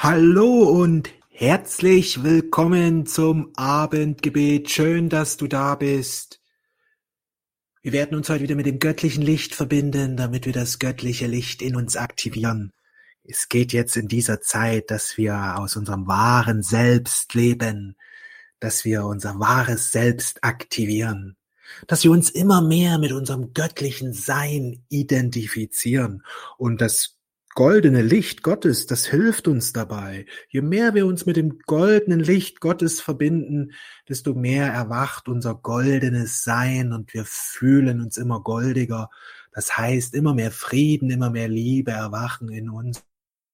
Hallo und herzlich willkommen zum Abendgebet. Schön, dass du da bist. Wir werden uns heute wieder mit dem göttlichen Licht verbinden, damit wir das göttliche Licht in uns aktivieren. Es geht jetzt in dieser Zeit, dass wir aus unserem wahren Selbst leben, dass wir unser wahres Selbst aktivieren, dass wir uns immer mehr mit unserem göttlichen Sein identifizieren und das goldene Licht Gottes, das hilft uns dabei. Je mehr wir uns mit dem goldenen Licht Gottes verbinden, desto mehr erwacht unser goldenes Sein und wir fühlen uns immer goldiger. Das heißt, immer mehr Frieden, immer mehr Liebe erwachen in uns.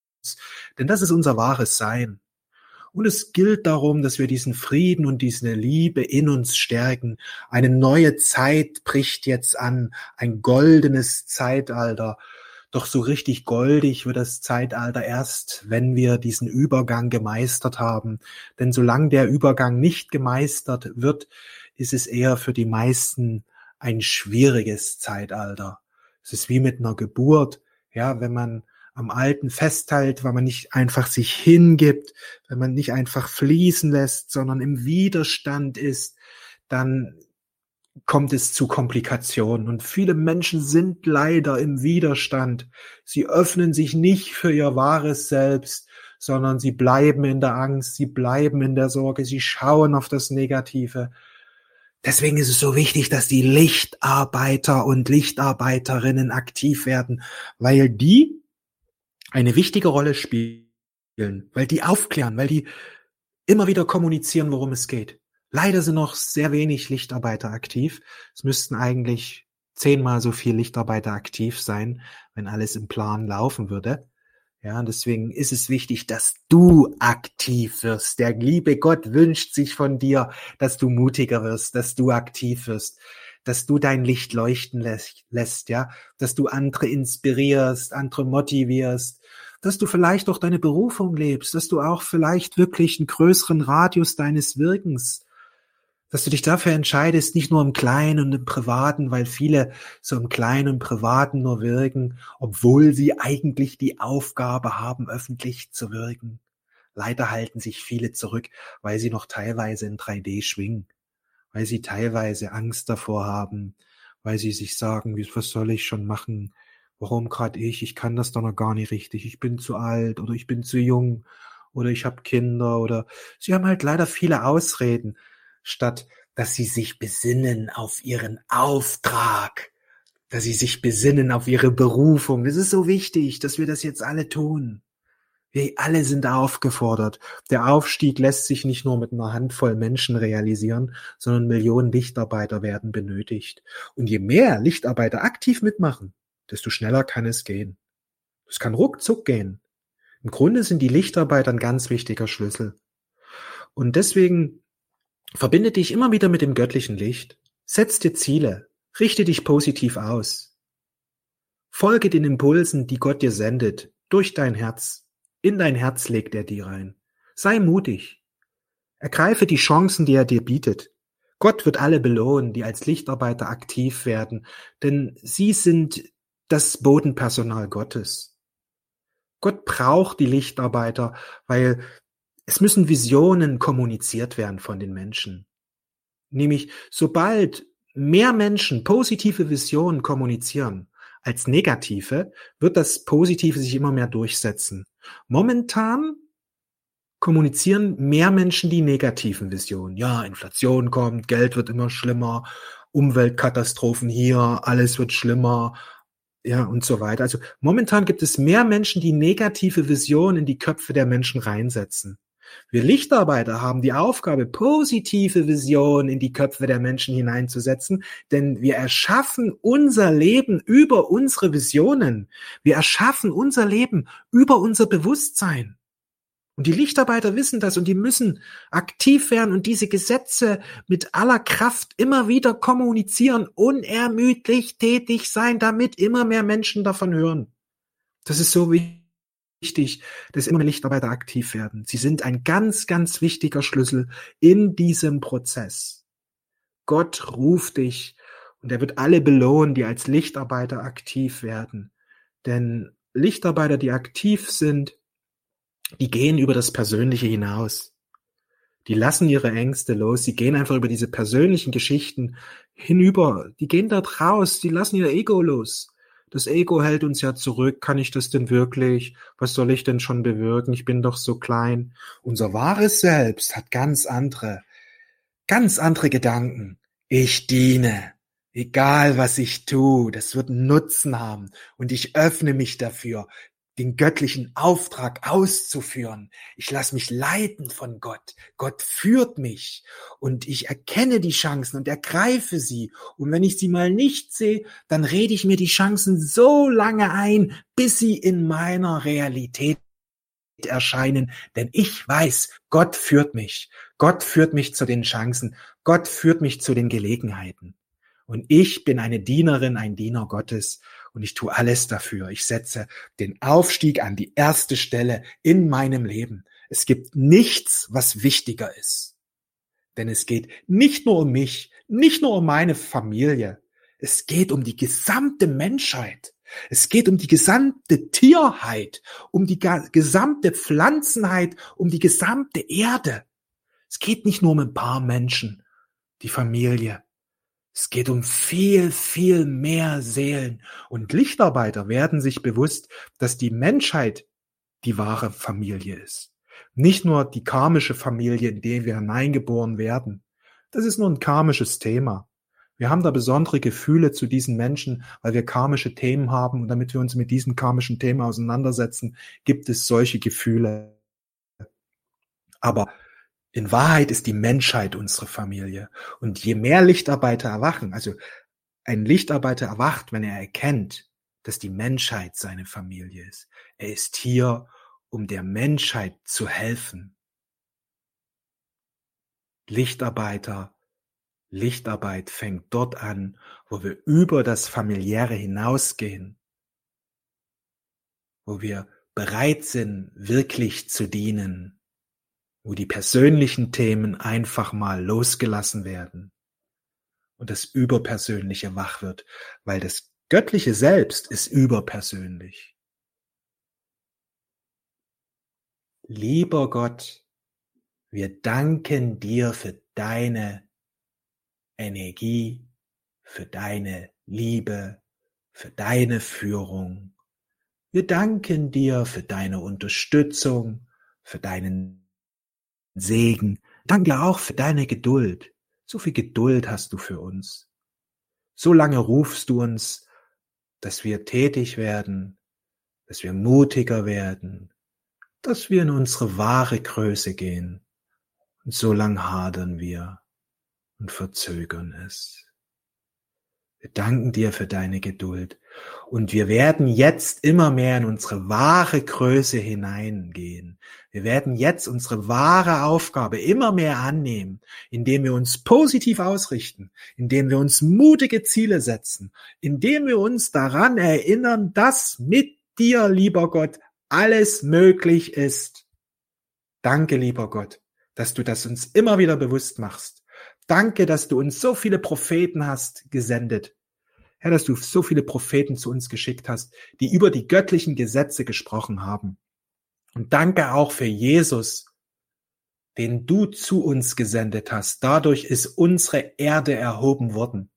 Denn das ist unser wahres Sein. Und es gilt darum, dass wir diesen Frieden und diese Liebe in uns stärken. Eine neue Zeit bricht jetzt an, ein goldenes Zeitalter. Doch so richtig goldig wird das Zeitalter erst, wenn wir diesen Übergang gemeistert haben. Denn solange der Übergang nicht gemeistert wird, ist es eher für die meisten ein schwieriges Zeitalter. Es ist wie mit einer Geburt. Ja, wenn man am Alten festhält, weil man nicht einfach sich hingibt, wenn man nicht einfach fließen lässt, sondern im Widerstand ist, dann kommt es zu Komplikationen. Und viele Menschen sind leider im Widerstand. Sie öffnen sich nicht für ihr wahres Selbst, sondern sie bleiben in der Angst, sie bleiben in der Sorge, sie schauen auf das Negative. Deswegen ist es so wichtig, dass die Lichtarbeiter und Lichtarbeiterinnen aktiv werden, weil die eine wichtige Rolle spielen, weil die aufklären, weil die immer wieder kommunizieren, worum es geht. Leider sind noch sehr wenig Lichtarbeiter aktiv. Es müssten eigentlich 10-mal so viel Lichtarbeiter aktiv sein, wenn alles im Plan laufen würde. Ja, und deswegen ist es wichtig, dass du aktiv wirst. Der liebe Gott wünscht sich von dir, dass du mutiger wirst, dass du aktiv wirst, dass du dein Licht leuchten lässt, ja, dass du andere inspirierst, andere motivierst, dass du vielleicht auch deine Berufung lebst, dass du auch vielleicht wirklich einen größeren Radius deines Wirkens, dass du dich dafür entscheidest, nicht nur im Kleinen und im Privaten, weil viele so im Kleinen und Privaten nur wirken, obwohl sie eigentlich die Aufgabe haben, öffentlich zu wirken. Leider halten sich viele zurück, weil sie noch teilweise in 3D schwingen, weil sie teilweise Angst davor haben, weil sie sich sagen, was soll ich schon machen? Warum gerade ich? Ich kann das doch noch gar nicht richtig. Ich bin zu alt oder ich bin zu jung oder ich habe Kinder oder sie haben halt leider viele Ausreden, statt dass sie sich besinnen auf ihren Auftrag, dass sie sich besinnen auf ihre Berufung. Es ist so wichtig, dass wir das jetzt alle tun. Wir alle sind aufgefordert. Der Aufstieg lässt sich nicht nur mit einer Handvoll Menschen realisieren, sondern Millionen Lichtarbeiter werden benötigt. Und je mehr Lichtarbeiter aktiv mitmachen, desto schneller kann es gehen. Es kann ruckzuck gehen. Im Grunde sind die Lichtarbeiter ein ganz wichtiger Schlüssel. Und deswegen verbinde dich immer wieder mit dem göttlichen Licht. Setz dir Ziele. Richte dich positiv aus. Folge den Impulsen, die Gott dir sendet, durch dein Herz. In dein Herz legt er die rein. Sei mutig. Ergreife die Chancen, die er dir bietet. Gott wird alle belohnen, die als Lichtarbeiter aktiv werden, denn sie sind das Bodenpersonal Gottes. Gott braucht die Lichtarbeiter, weil es müssen Visionen kommuniziert werden von den Menschen. Nämlich, sobald mehr Menschen positive Visionen kommunizieren als negative, wird das Positive sich immer mehr durchsetzen. Momentan kommunizieren mehr Menschen die negativen Visionen. Ja, Inflation kommt, Geld wird immer schlimmer, Umweltkatastrophen hier, alles wird schlimmer, ja, und so weiter. Also momentan gibt es mehr Menschen, die negative Visionen in die Köpfe der Menschen reinsetzen. Wir Lichtarbeiter haben die Aufgabe, positive Visionen in die Köpfe der Menschen hineinzusetzen, denn wir erschaffen unser Leben über unsere Visionen. Wir erschaffen unser Leben über unser Bewusstsein. Und die Lichtarbeiter wissen das und die müssen aktiv werden und diese Gesetze mit aller Kraft immer wieder kommunizieren, unermüdlich tätig sein, damit immer mehr Menschen davon hören. Das ist so wichtig, dass immer mehr Lichtarbeiter aktiv werden. Sie sind ein ganz, ganz wichtiger Schlüssel in diesem Prozess. Gott ruft dich und er wird alle belohnen, die als Lichtarbeiter aktiv werden. Denn Lichtarbeiter, die aktiv sind, die gehen über das Persönliche hinaus. Die lassen ihre Ängste los, sie gehen einfach über diese persönlichen Geschichten hinüber, die gehen da raus, die lassen ihr Ego los. Das Ego hält uns ja zurück, kann ich das denn wirklich? Was soll ich denn schon bewirken? Ich bin doch so klein. Unser wahres Selbst hat ganz andere Gedanken. Ich diene. Egal was ich tue, das wird einen Nutzen haben. Und ich öffne mich dafür, den göttlichen Auftrag auszuführen. Ich lasse mich leiten von Gott. Gott führt mich. Und ich erkenne die Chancen und ergreife sie. Und wenn ich sie mal nicht sehe, dann rede ich mir die Chancen so lange ein, bis sie in meiner Realität erscheinen, denn ich weiß, Gott führt mich. Gott führt mich zu den Chancen. Gott führt mich zu den Gelegenheiten. Und ich bin eine Dienerin, ein Diener Gottes und ich tue alles dafür. Ich setze den Aufstieg an die erste Stelle in meinem Leben. Es gibt nichts, was wichtiger ist. Denn es geht nicht nur um mich, nicht nur um meine Familie. Es geht um die gesamte Menschheit. Es geht um die gesamte Tierheit, um die gesamte Pflanzenheit, um die gesamte Erde. Es geht nicht nur um ein paar Menschen, die Familie. Es geht um viel, viel mehr Seelen. Und Lichtarbeiter werden sich bewusst, dass die Menschheit die wahre Familie ist. Nicht nur die karmische Familie, in die wir hineingeboren werden. Das ist nur ein karmisches Thema. Wir haben da besondere Gefühle zu diesen Menschen, weil wir karmische Themen haben. Und damit wir uns mit diesen karmischen Themen auseinandersetzen, gibt es solche Gefühle. Aber in Wahrheit ist die Menschheit unsere Familie. Und je mehr Lichtarbeiter erwachen, also ein Lichtarbeiter erwacht, wenn er erkennt, dass die Menschheit seine Familie ist. Er ist hier, um der Menschheit zu helfen. Lichtarbeit fängt dort an, wo wir über das Familiäre hinausgehen, wo wir bereit sind, wirklich zu dienen, wo die persönlichen Themen einfach mal losgelassen werden und das Überpersönliche wach wird, weil das göttliche Selbst ist überpersönlich. Lieber Gott, wir danken dir für deine Energie, für deine Liebe, für deine Führung. Wir danken dir für deine Unterstützung, für deinen Segen. Danke dir auch für deine Geduld. So viel Geduld hast du für uns. So lange rufst du uns, dass wir tätig werden, dass wir mutiger werden, dass wir in unsere wahre Größe gehen. Und so lang hadern wir und verzögern es. Wir danken dir für deine Geduld und wir werden jetzt immer mehr in unsere wahre Größe hineingehen. Wir werden jetzt unsere wahre Aufgabe immer mehr annehmen, indem wir uns positiv ausrichten, indem wir uns mutige Ziele setzen, indem wir uns daran erinnern, dass mit dir, lieber Gott, alles möglich ist. Danke, lieber Gott, dass du das uns immer wieder bewusst machst. Danke, dass du uns so viele Propheten hast gesendet. Herr, dass du so viele Propheten zu uns geschickt hast, die über die göttlichen Gesetze gesprochen haben. Und danke auch für Jesus, den du zu uns gesendet hast. Dadurch ist unsere Erde erhoben worden.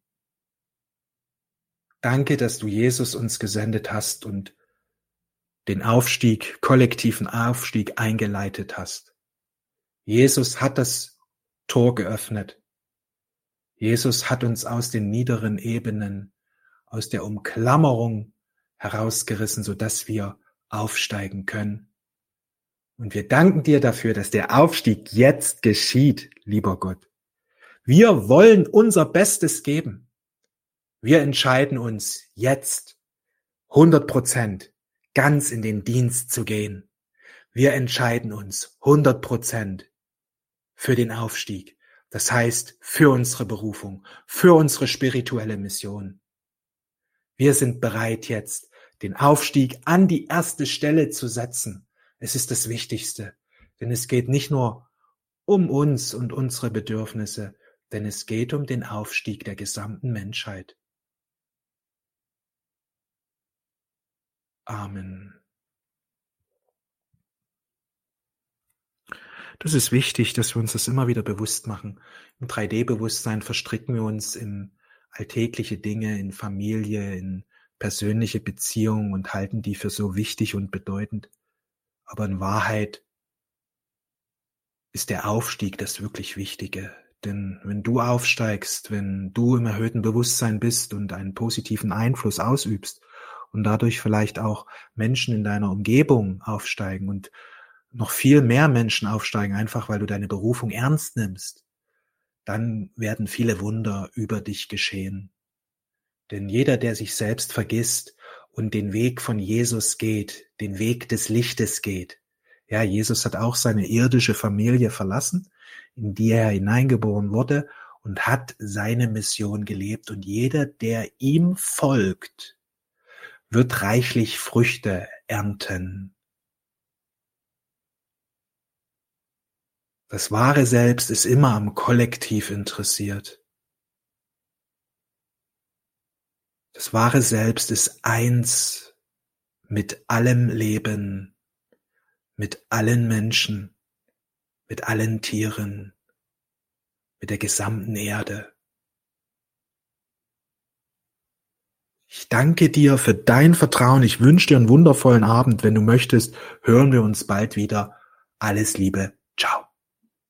Danke, dass du Jesus uns gesendet hast und den Aufstieg, kollektiven Aufstieg eingeleitet hast. Jesus hat das Tor geöffnet. Jesus hat uns aus den niederen Ebenen, aus der Umklammerung herausgerissen, sodass wir aufsteigen können. Und wir danken dir dafür, dass der Aufstieg jetzt geschieht, lieber Gott. Wir wollen unser Bestes geben. Wir entscheiden uns jetzt 100% ganz in den Dienst zu gehen. Wir entscheiden uns 100% für den Aufstieg. Das heißt, für unsere Berufung, für unsere spirituelle Mission. Wir sind bereit jetzt, den Aufstieg an die erste Stelle zu setzen. Es ist das Wichtigste, denn es geht nicht nur um uns und unsere Bedürfnisse, denn es geht um den Aufstieg der gesamten Menschheit. Amen. Das ist wichtig, dass wir uns das immer wieder bewusst machen. Im 3D-Bewusstsein verstricken wir uns in alltägliche Dinge, in Familie, in persönliche Beziehungen und halten die für so wichtig und bedeutend. Aber in Wahrheit ist der Aufstieg das wirklich Wichtige. Denn wenn du aufsteigst, wenn du im erhöhten Bewusstsein bist und einen positiven Einfluss ausübst und dadurch vielleicht auch Menschen in deiner Umgebung aufsteigen und noch viel mehr Menschen aufsteigen, einfach weil du deine Berufung ernst nimmst, dann werden viele Wunder über dich geschehen. Denn jeder, der sich selbst vergisst und den Weg von Jesus geht, den Weg des Lichtes geht, ja, Jesus hat auch seine irdische Familie verlassen, in die er hineingeboren wurde und hat seine Mission gelebt. Und jeder, der ihm folgt, wird reichlich Früchte ernten. Das wahre Selbst ist immer am Kollektiv interessiert. Das wahre Selbst ist eins mit allem Leben, mit allen Menschen, mit allen Tieren, mit der gesamten Erde. Ich danke dir für dein Vertrauen. Ich wünsche dir einen wundervollen Abend. Wenn du möchtest, hören wir uns bald wieder. Alles Liebe. Ciao.